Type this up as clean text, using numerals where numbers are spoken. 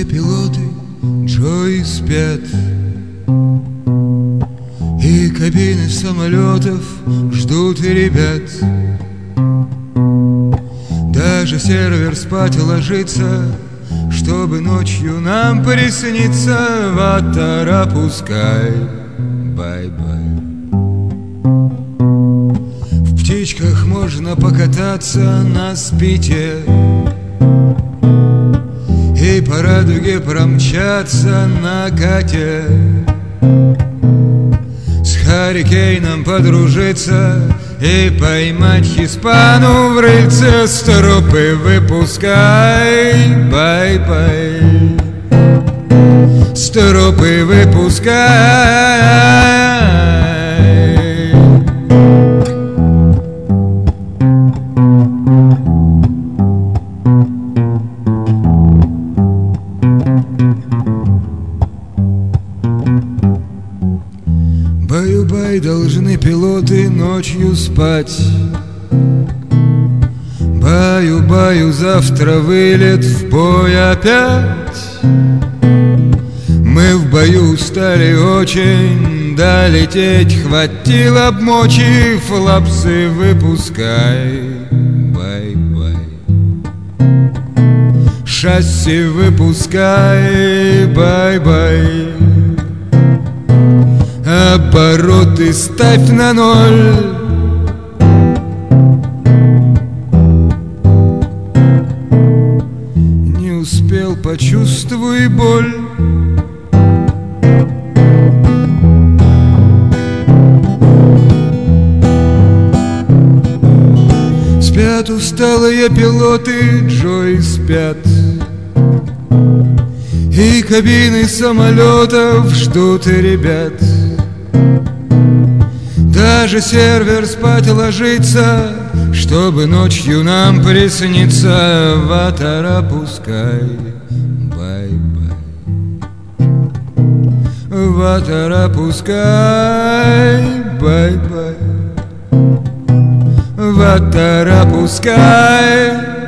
пилоты Джои спят, и кабины самолетов ждут и ребят. Даже сервер спать ложится, чтобы ночью нам присниться. Ватара пускай, бай-бай. В птичках можно покататься на спите и по радуге промчаться на кате. С Харрикейном подружиться и поймать Хиспану в рыльце. Стропы выпускай, бай-бай. Стропы выпускай. Баю-бай, должны пилоты ночью спать. Баю-баю, завтра вылет в бой опять. Мы в бою устали очень, долететь хватило б мочи. Флапсы выпускай, бай-бай. Шасси выпускай, бай-бай. Обороты ставь на ноль. Не успел, почувствуй боль. Спят усталые пилоты, Джои спят, и кабины самолетов ждут и ребят. Даже сервер спать ложится, чтобы ночью нам присниться. Ватара пускай, бай-бай. Ватара пускай, бай-бай. Ватара пускай.